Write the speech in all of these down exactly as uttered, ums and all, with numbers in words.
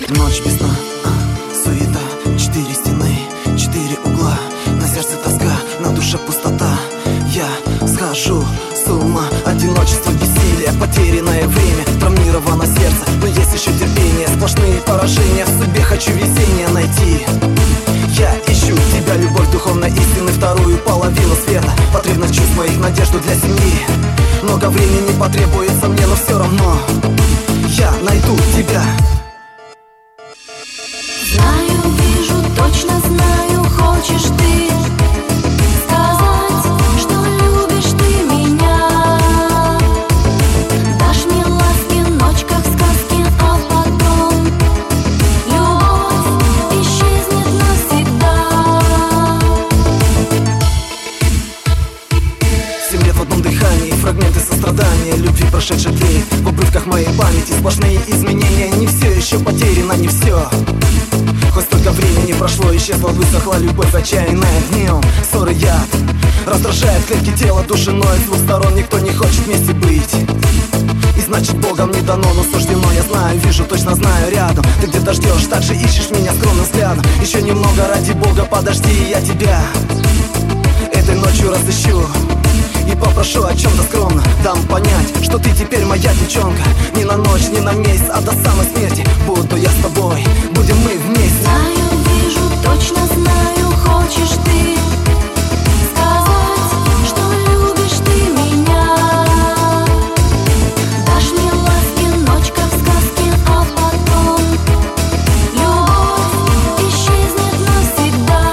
Ночь без сна, а, суета, четыре стены, четыре угла. На сердце тоска, на душе пустота. Я схожу с ума, одиночество, бессилие, потерянное время, травмировано сердце, но есть еще терпение. Сплошные поражения, в судьбе хочу весеннее найти. Я ищу тебя, любовь духовной истины, вторую половину света, потребность чувств моих, надежду для семьи. Много времени потребуется мне, но все равно я найду тебя. Знаю, вижу, точно знаю, хочешь ты сказать, что любишь ты меня. Дашь мне ласки, ночь как в сказке, а потом любовь исчезнет навсегда. Семь лет в одном дыхании, фрагменты сострадания, любви прошедшей тлеет в обрывках моей памяти. Сплошные изменения, не все еще потеряно, не все. Хоть столько времени прошло, исчезла, высохла любовь отчаянная днем. Ссоры яд раздражает клетки тела, души ноет, с двух сторон никто не хочет вместе быть. И значит Богом не дано, но суждено, я знаю, вижу, точно знаю, рядом. Ты где-то ждешь, так же ищешь меня скромным взглядом. Еще немного, ради Бога, подожди, я тебя этой ночью разыщу и попрошу о чем-то скромно. Дам понять, что ты теперь моя девчонка. Не на ночь, не на месяц, а до самой смерти буду я с тобой, будем мы вместе. Знаю, вижу, точно знаю, хочешь ты сказать, что любишь ты меня. Дашь мне ласки, ночь как в сказке, а потом любовь исчезнет навсегда.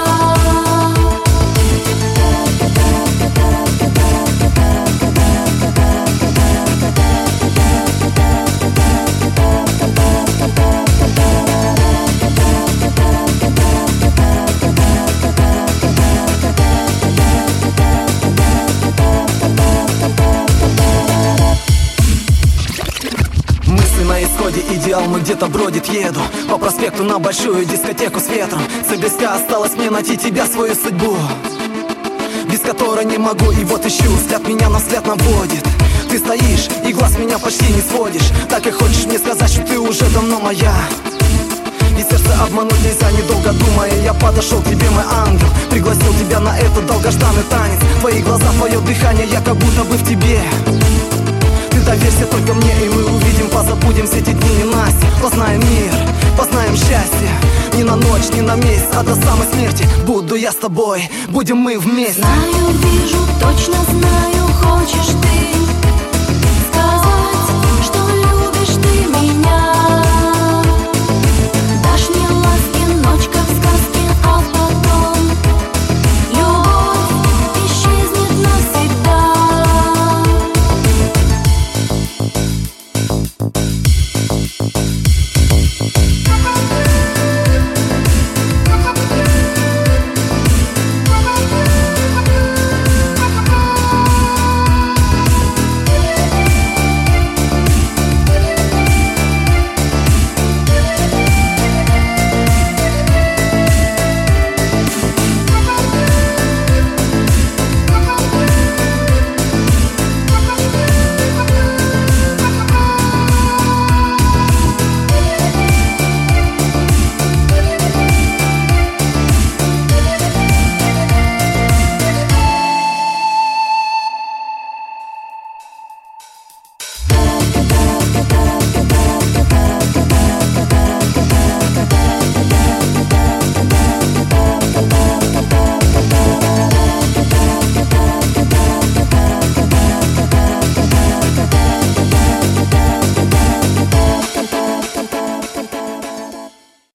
На исходе идеал мой где-то бродит, еду по проспекту на большую дискотеку с ветром. Цель близка, осталось мне найти тебя, свою судьбу, без которой не могу, и вот ищу. Взгляд меня на взгляд наводит. Ты стоишь и глаз меня почти не сводишь. Так и хочешь мне сказать, что ты уже давно моя. И сердце обмануть нельзя, недолго думая, я подошел к тебе, мой ангел. Пригласил тебя на этот долгожданный танец. Твои глаза, твое дыхание, я как будто бы в тебе. Доверься только мне, и мы увидим, позабудем все эти дни ненастья. Познаем мир, познаем счастье. Не на ночь, не на месяц, а до самой смерти буду я с тобой, будем мы вместе. Знаю, вижу, точно знаю, хочешь ты